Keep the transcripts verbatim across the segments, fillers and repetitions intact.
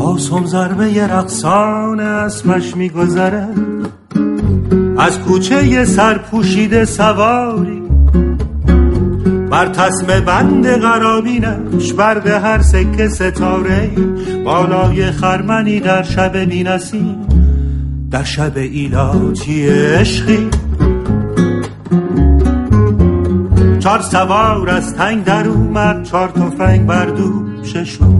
باسم ضربه رقصان اسبش میگذره، از کوچه سرپوشیده سواری، بر تسمه بند قرابینش برق هر سکه ستاره، بالای خرمنی در شب بی‌نسیم، در شب ایلاتی عشقی. چار سوار از تنگ در اومد، چار تفنگ بر دوششون،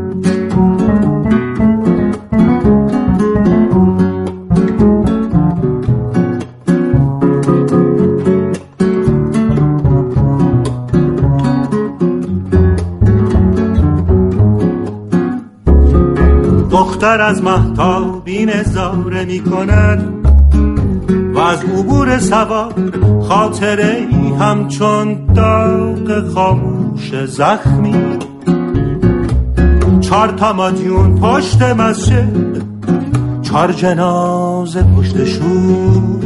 دختر از مهتابی نظاره می کند و از عبور سوار خاطره ای همچون داغ خاموش زخمی. چار تا مادیون پشت مسجد، چار جنازه پشتشون،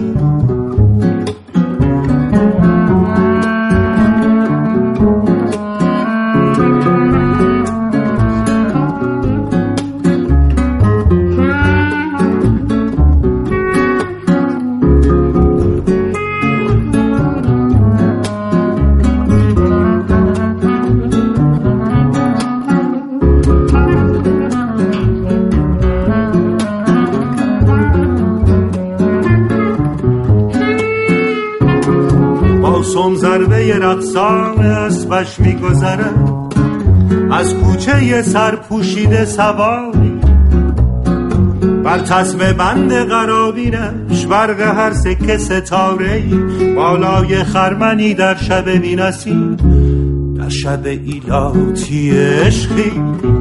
باسم ضربه رقصان اسبش میگذره، از کوچه سرپوشیده سواری، بر تسمه بند قرابینش برق هر سکه ستاره‌ای، بالای خرمنی در شب بی‌نسیم، در شب ایلاتی عشقی.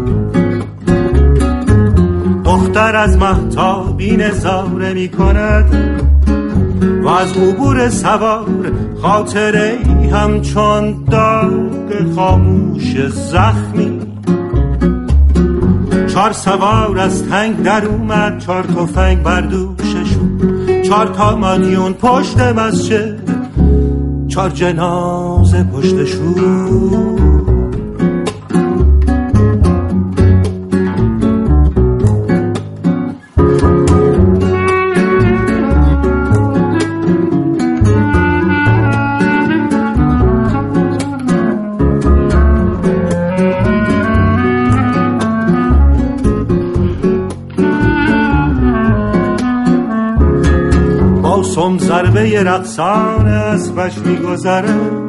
دختر از مهتابی نظاره می کند و از عبور سوار خاطره ای همچون داغ خاموش زخمی. چار سوار از تنگ در اومد، چار تفنگ بر دوششون، چار تا مادیون پشت مسجد، چار جنازه پشتشون. باسم ضربه رقصان اسبش میگذره،